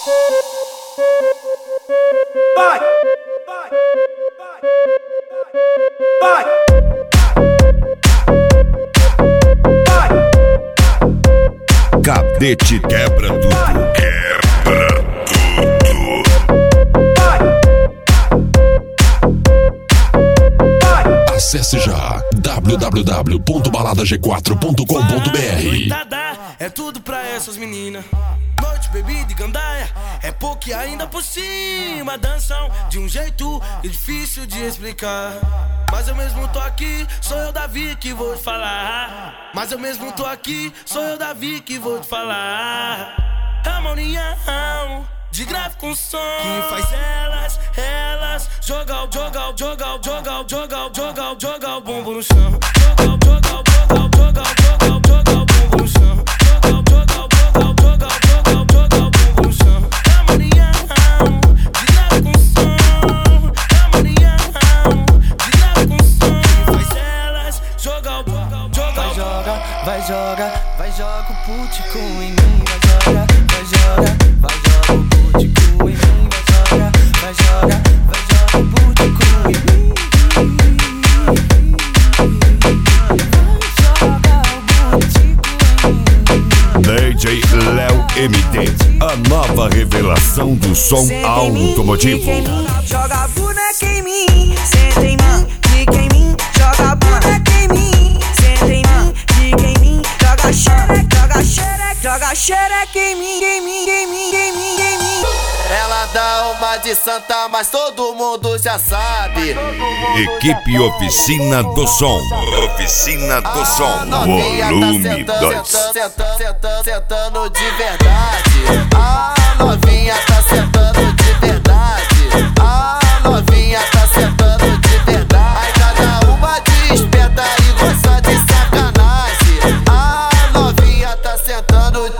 Vai! Vai! Cadete quebra tudo. Quebra tudo. Acesse já www.baladag4.com.br. Noitada é tudo pra essas meninas. Noite, bebida e gandaia, é pouco e ainda por cima. Dançam de um jeito difícil de explicar. Mas eu mesmo tô aqui, sou eu, Davi, que vou te falar. Mas eu mesmo tô aqui, sou eu, Davi, que vou te falar. A união de grave com som que faz elas jogar o bumbum no chão. Jogar o bumbum no chão. Vai joga o putico em mim, vai joga o putico em mim, vai joga o putico em mim. DJ Léo MD, a nova revelação do som automotivo. Joga a boneca em mim, senta em mim, fica em mim. Joga a boneca em mim, senta em mim, fica em mim. Joga xereca em mim, em mim. Ela dá uma de santa, mas todo mundo já sabe. Equipe Oficina do Som. Oficina do Som. Volume 2. Sentando de verdade.